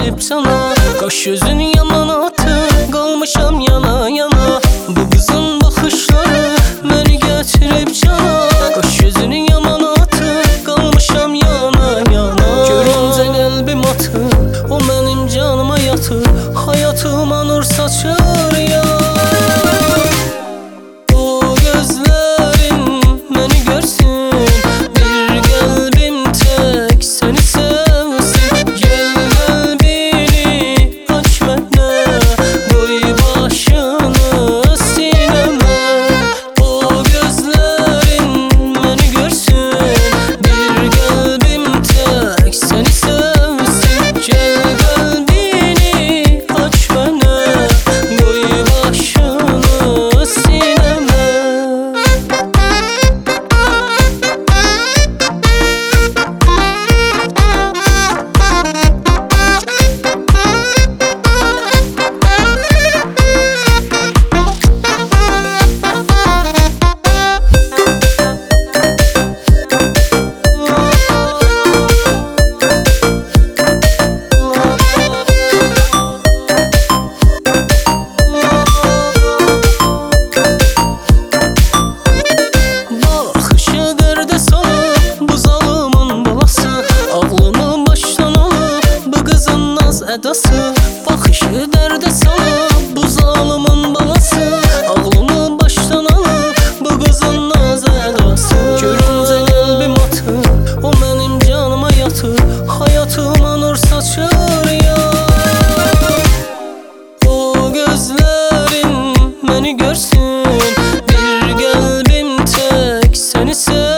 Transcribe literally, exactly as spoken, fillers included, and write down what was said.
getirip cana. Kaş gözün yaman atı, qalmışam yana yana. Bu kızın bakışları beni getirip cana. Kaş gözün yaman atı, qalmışam yana yana. Görünce kalbim atı, o benim canıma yatır. Hayatıma nur saçır ya. O gözlerin beni görsün, bir kalbim tek seni sevsin. Gel kalbini aç bana, koy başını sineme. O gözlerin beni görsün, bir kalbim tek seni sevsin. Gel kalbini aç bana, koy başını sineme. Bakışı derde salıp bu zalımın balası, ağlımı baştan alıp bu kızın naz edası. Bakışı derde salıp bu zalımın balası, ağlımı baştan alıp bu kızın naz edası. Görünce kalbim atır, o benim canıma yatır. Hayatıma nur saçır ya. O gözlerin beni görsün, bir kalbim tek seni sevsin.